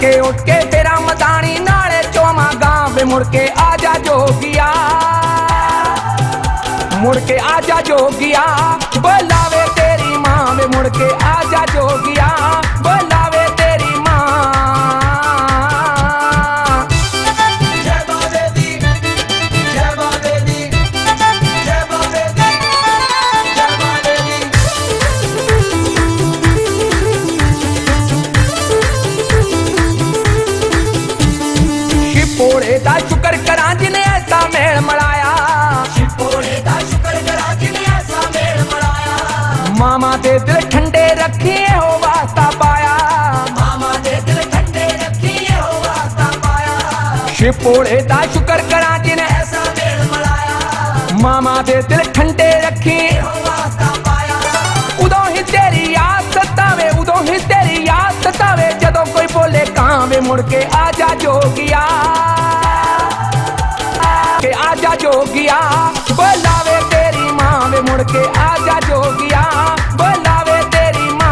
तड़के उठ के तेरा मदानी नाले चोमा गांव वे मुड़ के आजा जोगिया, मुड़ के आजा जोगिया, बुलावे तेरी माँ वे मुड़ के आजा जोगिया, बुलावे तेरी माँ। जय बाबे दी, जय बाबे दी, जय बाबे दी, जय बाबे दी। शिपोड़े दा शुक्र करा जिने ऐसा मेल मलाया, शिपोड़े दा शुक्र करा जिने ऐसा मेल मलाया। मामा दे दिल ठंडे रखिए हो वास्ता पाया, मामा दे दिल ठंडे रखिए हो वास्ता पाया। शिपोड़े दा शुक्र करा जिने ऐसा मेल मलाया, मामा दे दिल ठंडे रखी हो वास्ता पाया। उदों ही तेरी याद सतावे, उदों ही तेरी याद सतावे, जदों कोई बोले कहाँ वे मुड़ के आजा जोगिया, के आजा जोगिया, बुलावे तेरी माँ वे मुड़ के आजा जोगिया, बुलावे तेरी माँ।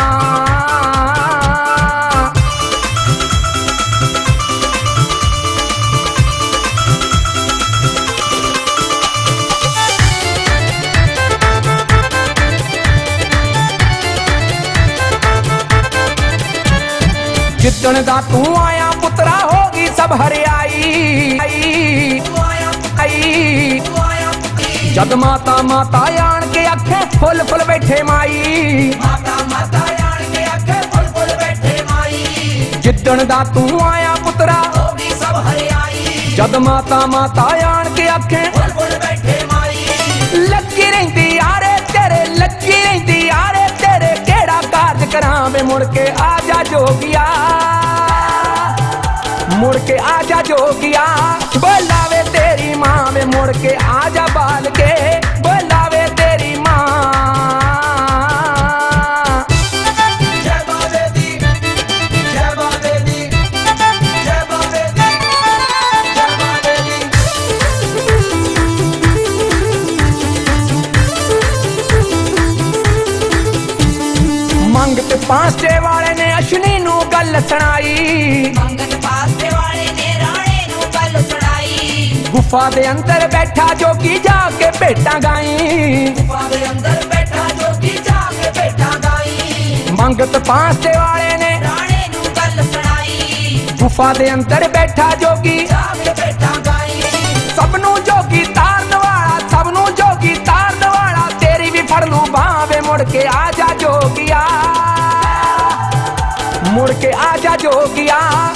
जिदण दा तू आया पुत्रा होगी सब हरियाई, आई जद माता माता आन के आखे फुल फुल बैठे माई, माता माता यान के आखे फुल फुल बैठे माई। जिदण दा तू आया पुत्रा होगी सब हरियाई, जद माता माता आन के आखे फुल फुल बैठे माई। लगी रहिंदी यारे तेरे, लगी रहिंदी यारे तेरे, केड़ा कारज करां वे मुड़ के आजा जोगिया, मुड़ के आजा जोगिया, बुलावे तेरी माँ वे मुड़ के आजा बाल के, बुलावे तेरी माँ। जय बाबे दी, जय बाबे दी, जय बाबे दी, जय बाबे दी। मंगत पांचे वाले ने अश्विनी नू गल सुनाई, मंगत पासे वाले ने राणे नू गल सुनाई। गुफा दे अंदर बैठा जोगी जाके भेटां गाई, गुफा दे अंदर बैठा जोगी जाके बैठा गाई। मंगत पांचे वाले ने राणे नू गल सुनाई, गुफा दे अंदर बैठा जोगी, जाके बैठा गाई। सबनू जोगी तारन वाला, सबनू जोगी तारन वाला, तेरी भी फड़ लूं भावे मुड़ के आजा जोगिया, मुड़ के आजा जोगिया,